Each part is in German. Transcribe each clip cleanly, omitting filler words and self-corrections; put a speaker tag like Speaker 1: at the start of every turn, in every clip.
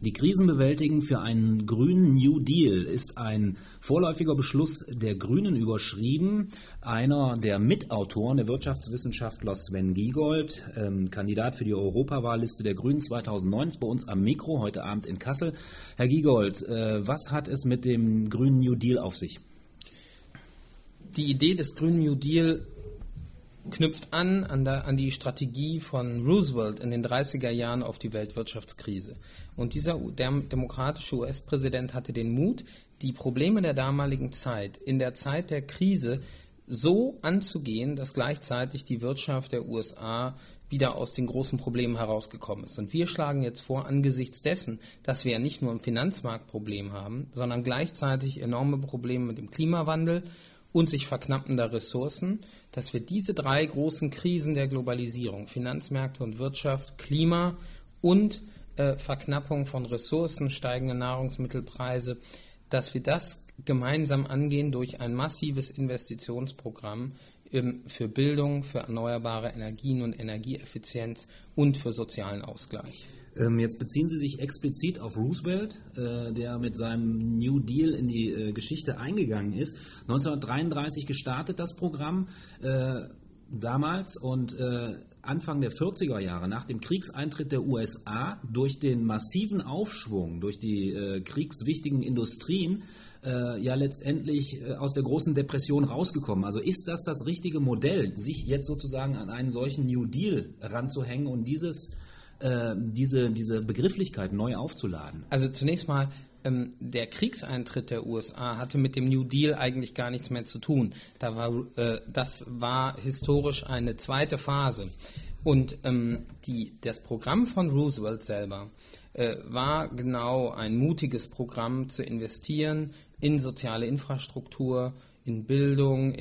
Speaker 1: Die Krisen bewältigen für einen grünen New Deal ist ein vorläufiger Beschluss der Grünen überschrieben. Einer der Mitautoren, der Wirtschaftswissenschaftler Sven Giegold, Kandidat für die Europawahlliste der Grünen 2009, ist bei uns am Mikro heute Abend in Kassel. Herr Giegold, was hat es mit dem grünen New Deal auf sich?
Speaker 2: Die Idee des grünen New Deal knüpft an die Strategie von Roosevelt in den 30er Jahren auf die Weltwirtschaftskrise. Und der demokratische US-Präsident hatte den Mut, die Probleme der damaligen Zeit, in der Zeit der Krise, so anzugehen, dass gleichzeitig die Wirtschaft der USA wieder aus den großen Problemen herausgekommen ist. Und wir schlagen jetzt vor, angesichts dessen, dass wir ja nicht nur ein Finanzmarktproblem haben, sondern gleichzeitig enorme Probleme mit dem Klimawandel und sich verknappender Ressourcen, dass wir diese drei großen Krisen der Globalisierung, Finanzmärkte und Wirtschaft, Klima und Verknappung von Ressourcen, steigende Nahrungsmittelpreise, dass wir das gemeinsam angehen durch ein massives Investitionsprogramm für Bildung, für erneuerbare Energien und Energieeffizienz und für sozialen Ausgleich.
Speaker 1: Jetzt beziehen Sie sich explizit auf Roosevelt, der mit seinem New Deal in die Geschichte eingegangen ist. 1933 gestartet das Programm damals und Anfang der 40er Jahre, nach dem Kriegseintritt der USA, durch den massiven Aufschwung, durch die kriegswichtigen Industrien, ja letztendlich aus der großen Depression rausgekommen. Also ist das richtige Modell, sich jetzt sozusagen an einen solchen New Deal ranzuhängen und diese Begrifflichkeit neu aufzuladen?
Speaker 2: Also zunächst mal, der Kriegseintritt der USA hatte mit dem New Deal eigentlich gar nichts mehr zu tun. Das war historisch eine zweite Phase. Und das Programm von Roosevelt selber war genau ein mutiges Programm zu investieren in soziale Infrastruktur, in Bildung,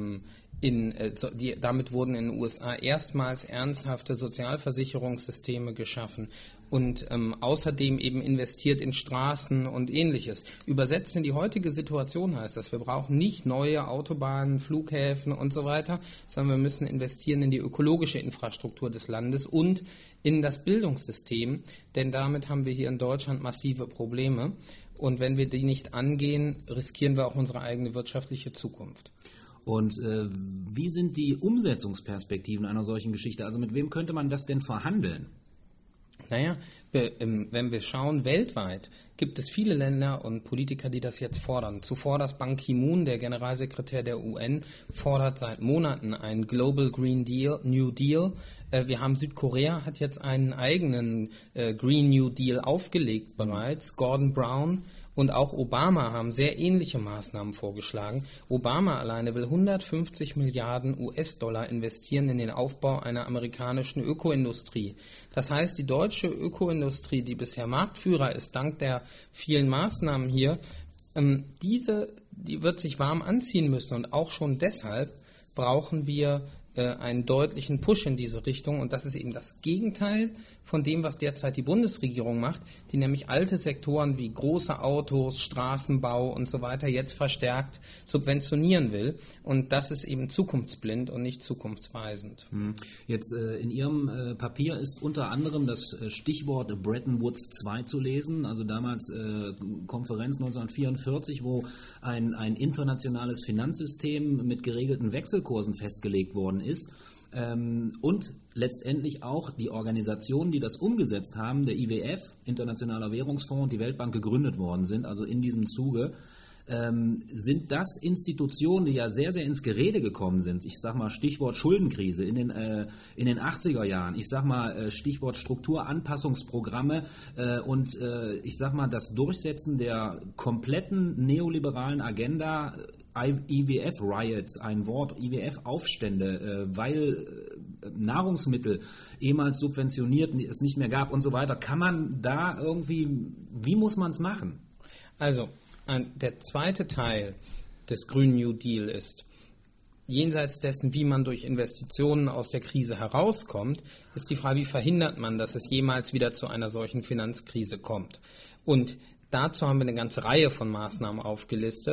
Speaker 2: damit wurden in den USA erstmals ernsthafte Sozialversicherungssysteme geschaffen und außerdem eben investiert in Straßen und Ähnliches. Übersetzt in die heutige Situation heißt das, wir brauchen nicht neue Autobahnen, Flughäfen und so weiter, sondern wir müssen investieren in die ökologische Infrastruktur des Landes und in das Bildungssystem, denn damit haben wir hier in Deutschland massive Probleme. Und wenn wir die nicht angehen, riskieren wir auch unsere eigene wirtschaftliche Zukunft.
Speaker 1: Und wie sind die Umsetzungsperspektiven einer solchen Geschichte? Also mit wem könnte man das denn verhandeln?
Speaker 2: Naja, wenn wir schauen, weltweit gibt es viele Länder und Politiker, die das jetzt fordern. Zuvor das Ban Ki-moon, der Generalsekretär der UN, fordert seit Monaten einen Global Green Deal, New Deal. Wir haben Südkorea, hat jetzt einen eigenen Green New Deal aufgelegt bereits. Gordon Brown und auch Obama haben sehr ähnliche Maßnahmen vorgeschlagen. Obama alleine will 150 Milliarden US-Dollar investieren in den Aufbau einer amerikanischen Ökoindustrie. Das heißt, die deutsche Ökoindustrie, die bisher Marktführer ist, dank der vielen Maßnahmen hier, die wird sich warm anziehen müssen. Und auch schon deshalb brauchen wir einen deutlichen Push in diese Richtung. Und das ist eben das Gegenteil von dem, was derzeit die Bundesregierung macht, die nämlich alte Sektoren wie große Autos, Straßenbau und so weiter jetzt verstärkt subventionieren will. Und das ist eben zukunftsblind und nicht zukunftsweisend.
Speaker 1: Jetzt in Ihrem Papier ist unter anderem das Stichwort Bretton Woods II zu lesen, also damals Konferenz 1944, wo ein internationales Finanzsystem mit geregelten Wechselkursen festgelegt worden ist. Und letztendlich auch die Organisationen, die das umgesetzt haben, der IWF, Internationaler Währungsfonds und die Weltbank gegründet worden sind, also in diesem Zuge, sind das Institutionen, die ja sehr, sehr ins Gerede gekommen sind. Ich sage mal Stichwort Schuldenkrise in den 80er Jahren. Ich sage mal Stichwort Strukturanpassungsprogramme und ich sage mal das Durchsetzen der kompletten neoliberalen Agenda, IWF-Riots, ein Wort, IWF-Aufstände, weil Nahrungsmittel ehemals subventioniert es nicht mehr gab und so weiter. Kann man da irgendwie, wie muss man es machen?
Speaker 2: Also, der zweite Teil des Grünen New Deal ist, jenseits dessen, wie man durch Investitionen aus der Krise herauskommt, ist die Frage, wie verhindert man, dass es jemals wieder zu einer solchen Finanzkrise kommt. Und dazu haben wir eine ganze Reihe von Maßnahmen aufgelistet.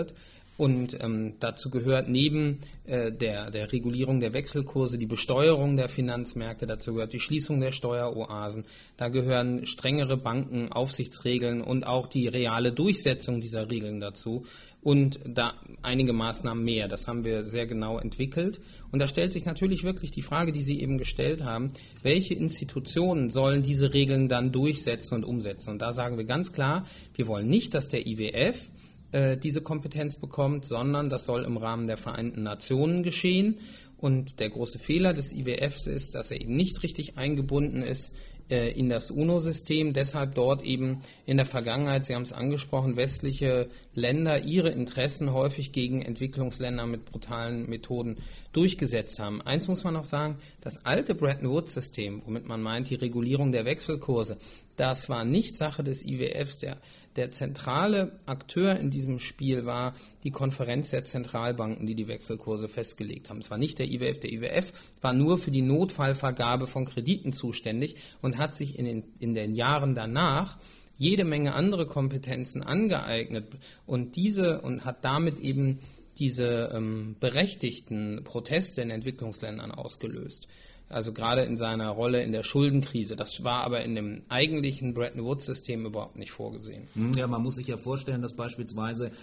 Speaker 2: Und dazu gehört neben der Regulierung der Wechselkurse die Besteuerung der Finanzmärkte, dazu gehört die Schließung der Steueroasen, da gehören strengere Bankenaufsichtsregeln und auch die reale Durchsetzung dieser Regeln dazu und da einige Maßnahmen mehr. Das haben wir sehr genau entwickelt. Und da stellt sich natürlich wirklich die Frage, die Sie eben gestellt haben, welche Institutionen sollen diese Regeln dann durchsetzen und umsetzen? Und da sagen wir ganz klar, wir wollen nicht, dass der IWF diese Kompetenz bekommt, sondern das soll im Rahmen der Vereinten Nationen geschehen. Und der große Fehler des IWFs ist, dass er eben nicht richtig eingebunden ist in das UNO-System, deshalb dort eben in der Vergangenheit, Sie haben es angesprochen, westliche Länder ihre Interessen häufig gegen Entwicklungsländer mit brutalen Methoden durchgesetzt haben. Eins muss man noch sagen, das alte Bretton-Woods-System, womit man meint, die Regulierung der Wechselkurse, das war nicht Sache des IWFs. Der zentrale Akteur in diesem Spiel war die Konferenz der Zentralbanken, die die Wechselkurse festgelegt haben. Es war nicht der IWF. Der IWF war nur für die Notfallvergabe von Krediten zuständig und hat sich in den Jahren danach jede Menge andere Kompetenzen angeeignet und hat damit eben diese berechtigten Proteste in Entwicklungsländern ausgelöst. Also gerade in seiner Rolle in der Schuldenkrise. Das war aber in dem eigentlichen Bretton-Woods-System überhaupt nicht vorgesehen.
Speaker 1: Ja, man muss sich ja vorstellen, dass beispielsweise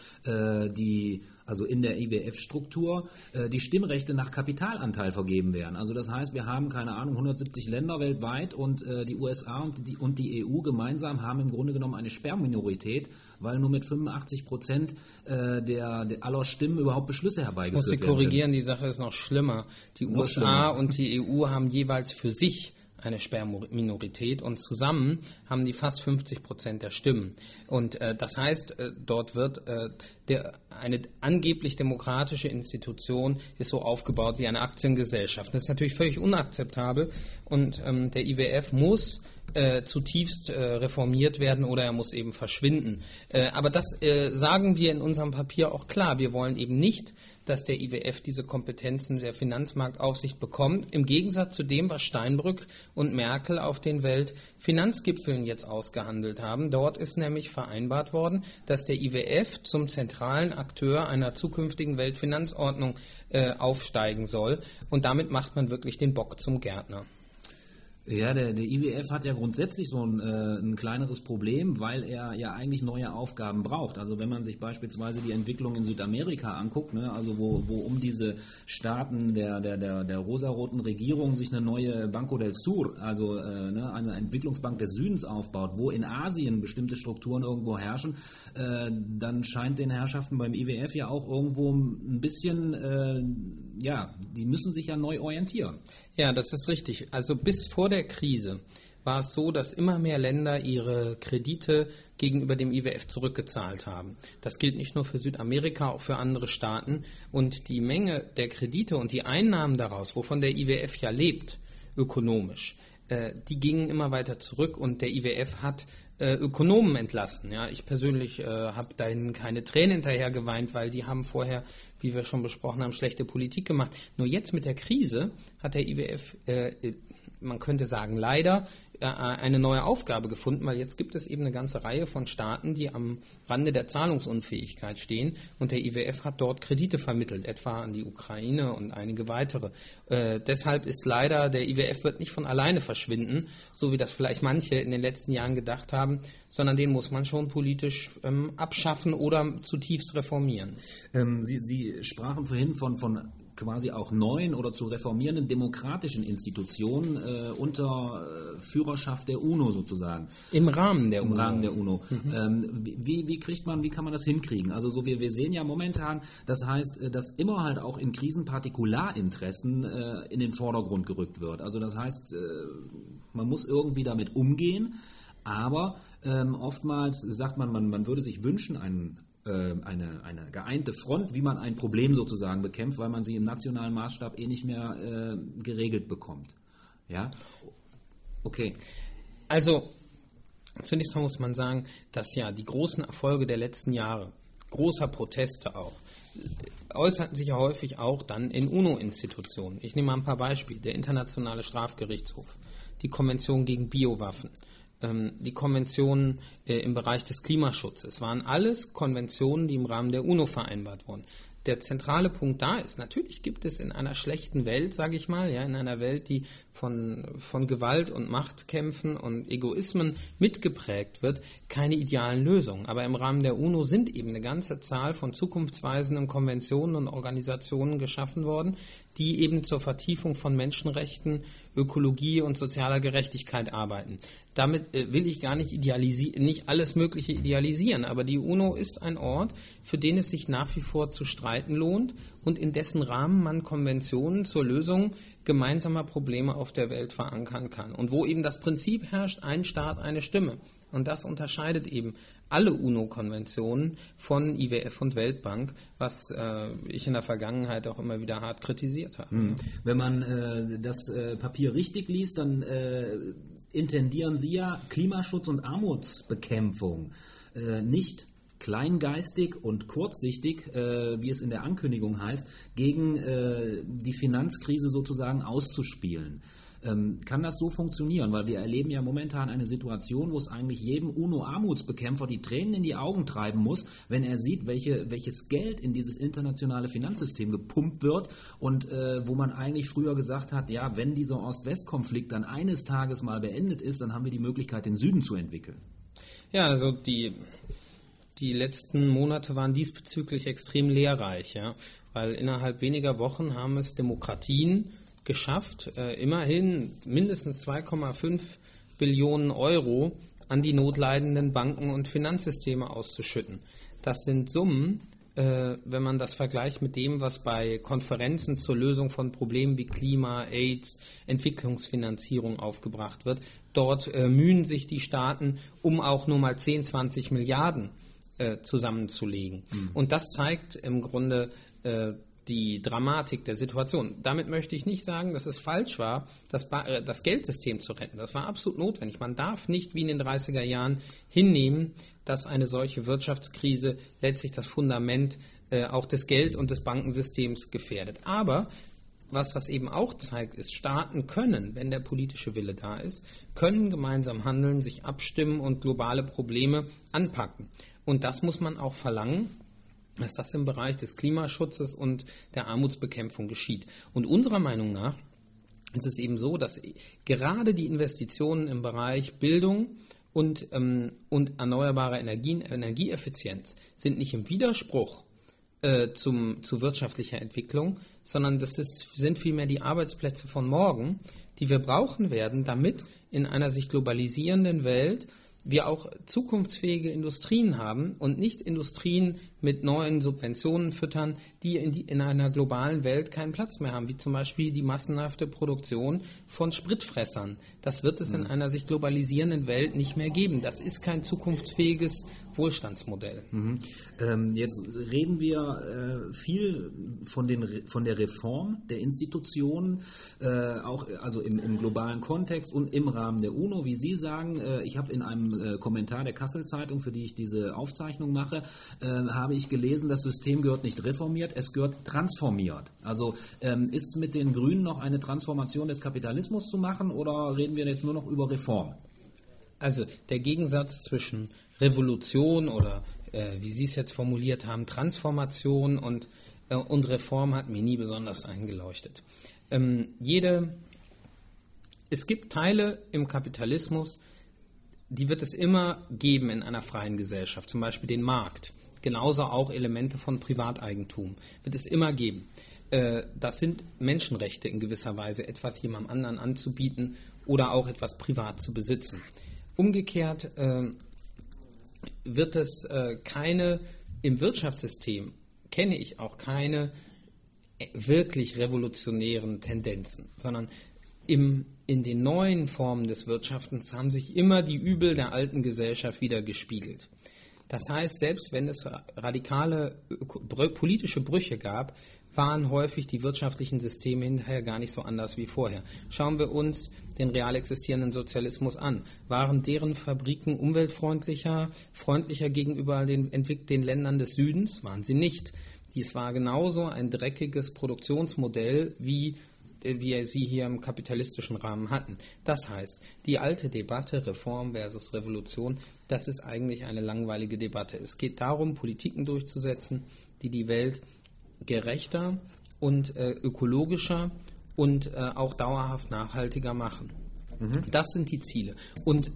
Speaker 1: also in der IWF-Struktur die Stimmrechte nach Kapitalanteil vergeben werden. Also das heißt, wir haben, keine Ahnung, 170 Länder weltweit und die USA und die EU gemeinsam haben im Grunde genommen eine Sperrminorität, weil nur mit 85% aller Stimmen überhaupt Beschlüsse herbeigeführt werden.
Speaker 2: Ich muss Sie korrigieren, die Sache ist noch schlimmer. Die USA und die EU haben jeweils für sich eine Sperrminorität und zusammen haben die fast 50% der Stimmen. Und das heißt, dort wird eine angeblich demokratische Institution ist so aufgebaut wie eine Aktiengesellschaft. Das ist natürlich völlig unakzeptabel und der IWF muss zutiefst reformiert werden oder er muss eben verschwinden. Aber das sagen wir in unserem Papier auch klar. Wir wollen eben nicht, dass der IWF diese Kompetenzen der Finanzmarktaufsicht bekommt, im Gegensatz zu dem, was Steinbrück und Merkel auf den Weltfinanzgipfeln jetzt ausgehandelt haben. Dort ist nämlich vereinbart worden, dass der IWF zum zentralen Akteur einer zukünftigen Weltfinanzordnung aufsteigen soll. Und damit macht man wirklich den Bock zum Gärtner.
Speaker 1: Ja, der IWF hat ja grundsätzlich so ein kleineres Problem, weil er ja eigentlich neue Aufgaben braucht. Also wenn man sich beispielsweise die Entwicklung in Südamerika anguckt, ne, also wo um diese Staaten der rosaroten Regierung sich eine neue Banco del Sur, also eine Entwicklungsbank des Südens aufbaut, wo in Asien bestimmte Strukturen irgendwo herrschen, dann scheint den Herrschaften beim IWF ja auch irgendwo ein bisschen, die müssen sich ja neu orientieren.
Speaker 2: Ja, das ist richtig. Also bis vor der Krise war es so, dass immer mehr Länder ihre Kredite gegenüber dem IWF zurückgezahlt haben. Das gilt nicht nur für Südamerika, auch für andere Staaten. Und die Menge der Kredite und die Einnahmen daraus, wovon der IWF ja lebt, ökonomisch, die gingen immer weiter zurück und der IWF hat Ökonomen entlassen. Ja, ich persönlich habe dahin keine Tränen hinterher geweint, weil die haben vorher, wie wir schon besprochen haben, schlechte Politik gemacht. Nur jetzt mit der Krise hat der IWF, man könnte sagen leider, eine neue Aufgabe gefunden, weil jetzt gibt es eben eine ganze Reihe von Staaten, die am Rande der Zahlungsunfähigkeit stehen und der IWF hat dort Kredite vermittelt, etwa an die Ukraine und einige weitere. Deshalb ist leider, der IWF wird nicht von alleine verschwinden, so wie das vielleicht manche in den letzten Jahren gedacht haben, sondern den muss man schon politisch abschaffen oder zutiefst reformieren.
Speaker 1: Sie sprachen vorhin von quasi auch neuen oder zu reformierenden demokratischen Institutionen unter Führerschaft der UNO sozusagen.
Speaker 2: Im Rahmen der UNO.
Speaker 1: Im Rahmen der UNO. Wie kann man das hinkriegen? Also so wir sehen ja momentan, das heißt, dass immer halt auch in Krisen Partikularinteressen in den Vordergrund gerückt wird. Also das heißt, man muss irgendwie damit umgehen, aber oftmals sagt man würde sich wünschen, eine geeinte Front, wie man ein Problem sozusagen bekämpft, weil man sie im nationalen Maßstab nicht mehr geregelt bekommt. Ja? Okay.
Speaker 2: Also, zunächst mal muss man sagen, dass ja die großen Erfolge der letzten Jahre, großer Proteste auch, äußerten sich ja häufig auch dann in UNO-Institutionen. Ich nehme mal ein paar Beispiele. Der Internationale Strafgerichtshof, die Konvention gegen Biowaffen, die Konventionen im Bereich des Klimaschutzes. Waren alles Konventionen, die im Rahmen der UNO vereinbart wurden. Der zentrale Punkt da ist, natürlich gibt es in einer schlechten Welt, sage ich mal, ja, in einer Welt, die von Gewalt und Machtkämpfen und Egoismen mitgeprägt wird, keine idealen Lösungen. Aber im Rahmen der UNO sind eben eine ganze Zahl von zukunftsweisenden Konventionen und Organisationen geschaffen worden, die eben zur Vertiefung von Menschenrechten, Ökologie und sozialer Gerechtigkeit arbeiten. Damit will ich gar nicht nicht alles Mögliche idealisieren, aber die UNO ist ein Ort, für den es sich nach wie vor zu streiten lohnt und in dessen Rahmen man Konventionen zur Lösung gemeinsamer Probleme auf der Welt verankern kann. Und wo eben das Prinzip herrscht, ein Staat, eine Stimme. Und das unterscheidet eben alle UNO-Konventionen von IWF und Weltbank, was ich in der Vergangenheit auch immer wieder hart kritisiert habe.
Speaker 1: Wenn man das Papier richtig liest, dann intendieren Sie ja Klimaschutz und Armutsbekämpfung nicht kleingeistig und kurzsichtig, wie es in der Ankündigung heißt, gegen die Finanzkrise sozusagen auszuspielen. Kann das so funktionieren? Weil wir erleben ja momentan eine Situation, wo es eigentlich jedem UNO-Armutsbekämpfer die Tränen in die Augen treiben muss, wenn er sieht, welches Geld in dieses internationale Finanzsystem gepumpt wird und wo man eigentlich früher gesagt hat, ja, wenn dieser Ost-West-Konflikt dann eines Tages mal beendet ist, dann haben wir die Möglichkeit, den Süden zu entwickeln.
Speaker 2: Ja, also die letzten Monate waren diesbezüglich extrem lehrreich, ja, weil innerhalb weniger Wochen haben es Demokratien geschafft, immerhin mindestens 2,5 Billionen Euro an die notleidenden Banken und Finanzsysteme auszuschütten. Das sind Summen, wenn man das vergleicht mit dem, was bei Konferenzen zur Lösung von Problemen wie Klima, AIDS, Entwicklungsfinanzierung aufgebracht wird. Dort mühen sich die Staaten, um auch nur mal 10, 20 Milliarden zusammenzulegen. Und das zeigt im Grunde die Dramatik der Situation. Damit möchte ich nicht sagen, dass es falsch war, das Geldsystem zu retten. Das war absolut notwendig. Man darf nicht wie in den 30er Jahren hinnehmen, dass eine solche Wirtschaftskrise letztlich das Fundament auch des Geld- und des Bankensystems gefährdet. Aber was das eben auch zeigt, ist, Staaten können, wenn der politische Wille da ist, können gemeinsam handeln, sich abstimmen und globale Probleme anpacken. Und das muss man auch verlangen, dass das im Bereich des Klimaschutzes und der Armutsbekämpfung geschieht. Und unserer Meinung nach ist es eben so, dass gerade die Investitionen im Bereich Bildung und erneuerbare Energieeffizienz sind nicht im Widerspruch zu wirtschaftlicher Entwicklung, sondern sind vielmehr die Arbeitsplätze von morgen, die wir brauchen werden, damit in einer sich globalisierenden Welt wir auch zukunftsfähige Industrien haben und nicht Industrien mit neuen Subventionen füttern, die in einer globalen Welt keinen Platz mehr haben, wie zum Beispiel die massenhafte Produktion von Spritfressern. Das wird es in einer sich globalisierenden Welt nicht mehr geben. Das ist kein zukunftsfähiges Wohlstandsmodell.
Speaker 1: Jetzt reden wir viel von der Reform der Institutionen, auch also im globalen Kontext und im Rahmen der UNO, wie Sie sagen. Ich habe in einem Kommentar der Kassel-Zeitung, für die ich diese Aufzeichnung mache, habe ich gelesen, das System gehört nicht reformiert, es gehört transformiert. Also ist mit den Grünen noch eine Transformation des Kapitalismus zu machen oder reden wir jetzt nur noch über Reform?
Speaker 2: Also der Gegensatz zwischen Revolution oder, wie Sie es jetzt formuliert haben, Transformation und Reform hat mir nie besonders eingeleuchtet. Es gibt Teile im Kapitalismus, die wird es immer geben in einer freien Gesellschaft, zum Beispiel den Markt. Genauso auch Elemente von Privateigentum wird es immer geben. Das sind Menschenrechte in gewisser Weise, etwas jemandem anderen anzubieten oder auch etwas privat zu besitzen. Umgekehrt wird es im Wirtschaftssystem kenne ich auch keine wirklich revolutionären Tendenzen, sondern in den neuen Formen des Wirtschaftens haben sich immer die Übel der alten Gesellschaft wieder gespiegelt. Das heißt, selbst wenn es radikale politische Brüche gab, waren häufig die wirtschaftlichen Systeme hinterher gar nicht so anders wie vorher. Schauen wir uns den real existierenden Sozialismus an. Waren deren Fabriken umweltfreundlicher, freundlicher gegenüber den Ländern des Südens? Waren sie nicht. Dies war genauso ein dreckiges Produktionsmodell wie wir sie hier im kapitalistischen Rahmen hatten. Das heißt, die alte Debatte Reform versus Revolution, das ist eigentlich eine langweilige Debatte. Es geht darum, Politiken durchzusetzen, die die Welt gerechter und ökologischer und auch dauerhaft nachhaltiger machen. Das sind die Ziele. Und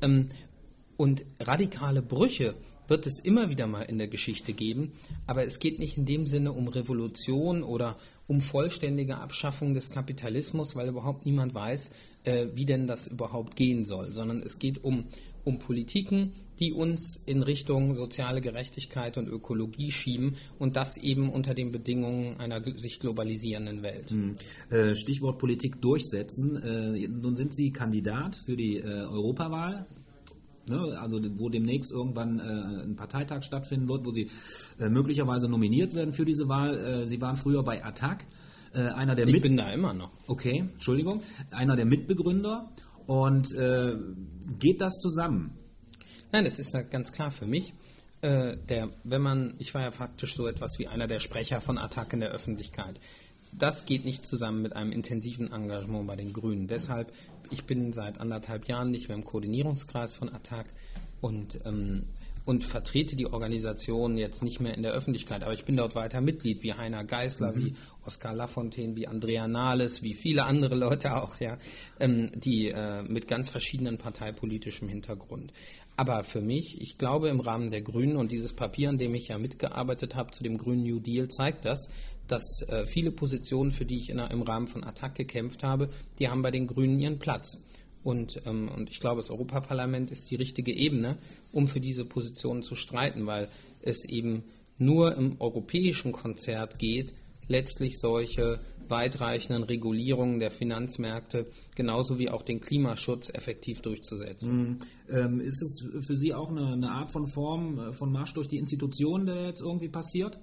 Speaker 2: radikale Brüche wird es immer wieder mal in der Geschichte geben, aber es geht nicht in dem Sinne um Revolution oder um vollständige Abschaffung des Kapitalismus, weil überhaupt niemand weiß, wie denn das überhaupt gehen soll, sondern es geht um Politiken, die uns in Richtung soziale Gerechtigkeit und Ökologie schieben und das eben unter den Bedingungen einer sich globalisierenden Welt.
Speaker 1: Stichwort Politik durchsetzen. Nun sind Sie Kandidat für die Europawahl. Ne, also wo demnächst irgendwann ein Parteitag stattfinden wird, wo Sie möglicherweise nominiert werden für diese Wahl. Sie waren früher bei ATTAC.
Speaker 2: Ich bin da immer noch.
Speaker 1: Okay, Entschuldigung. Einer der Mitbegründer. Und geht das zusammen?
Speaker 2: Nein, es ist ganz klar für mich. Ich war ja faktisch so etwas wie einer der Sprecher von ATTAC in der Öffentlichkeit. Das geht nicht zusammen mit einem intensiven Engagement bei den Grünen. Deshalb, ich bin seit 1,5 Jahren nicht mehr im Koordinierungskreis von ATTAC und vertrete die Organisation jetzt nicht mehr in der Öffentlichkeit. Aber ich bin dort weiter Mitglied, wie Heiner Geißler, wie Oskar Lafontaine, wie Andrea Nahles, wie viele andere Leute auch, ja, die mit ganz verschiedenen parteipolitischem Hintergrund. Aber für mich, ich glaube im Rahmen der Grünen und dieses Papier, an dem ich ja mitgearbeitet habe zu dem Grünen New Deal, zeigt das, dass viele Positionen, für die ich im Rahmen von ATTAC gekämpft habe, die haben bei den Grünen ihren Platz. Und ich glaube, das Europaparlament ist die richtige Ebene, um für diese Positionen zu streiten, weil es eben nur im europäischen Konzert geht, letztlich solche weitreichenden Regulierungen der Finanzmärkte genauso wie auch den Klimaschutz effektiv durchzusetzen.
Speaker 1: Ist es für Sie auch eine Art von Form von Marsch durch die Institutionen, der jetzt irgendwie passiert?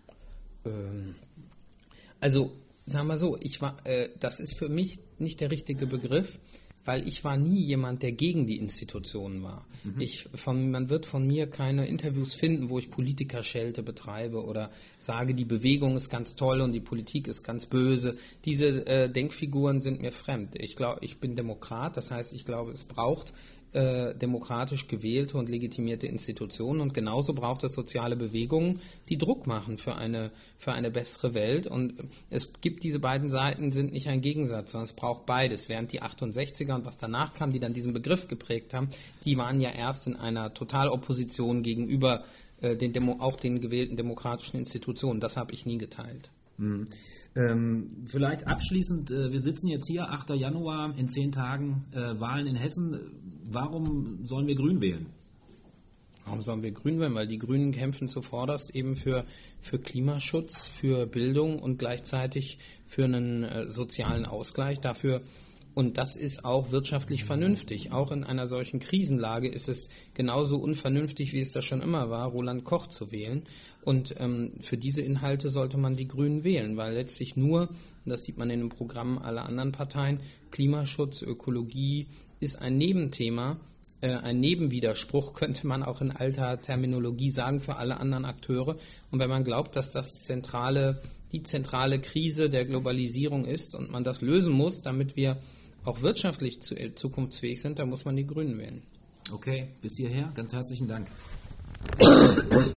Speaker 2: Also, sagen wir so, das ist für mich nicht der richtige Begriff, weil ich war nie jemand, der gegen die Institutionen war. Man wird von mir keine Interviews finden, wo ich Politikerschelte betreibe oder sage, die Bewegung ist ganz toll und die Politik ist ganz böse. Diese Denkfiguren sind mir fremd. Ich glaube, ich bin Demokrat, das heißt, ich glaube, es braucht demokratisch gewählte und legitimierte Institutionen und genauso braucht es soziale Bewegungen, die Druck machen für eine bessere Welt und es gibt diese beiden Seiten, sind nicht ein Gegensatz, sondern es braucht beides, während die 68er und was danach kam, die dann diesen Begriff geprägt haben, die waren ja erst in einer Totalopposition gegenüber auch den gewählten demokratischen Institutionen, das habe ich nie geteilt.
Speaker 1: Vielleicht abschließend, wir sitzen jetzt hier, 8. Januar, in 10 Tagen, Wahlen in Hessen. Warum sollen wir Grün wählen?
Speaker 2: Warum sollen wir Grün wählen? Weil die Grünen kämpfen zuvorderst eben für Klimaschutz, für Bildung und gleichzeitig für einen sozialen Ausgleich dafür. Und das ist auch wirtschaftlich vernünftig. Auch in einer solchen Krisenlage ist es genauso unvernünftig, wie es das schon immer war, Roland Koch zu wählen. Und für diese Inhalte sollte man die Grünen wählen, weil letztlich nur, und das sieht man in den Programmen aller anderen Parteien, Klimaschutz, Ökologie ist ein Nebenthema, ein Nebenwiderspruch, könnte man auch in alter Terminologie sagen, für alle anderen Akteure. Und wenn man glaubt, dass das die zentrale Krise der Globalisierung ist und man das lösen muss, damit wir auch wirtschaftlich zukunftsfähig sind, dann muss man die Grünen wählen.
Speaker 1: Okay, bis hierher. Ganz herzlichen Dank.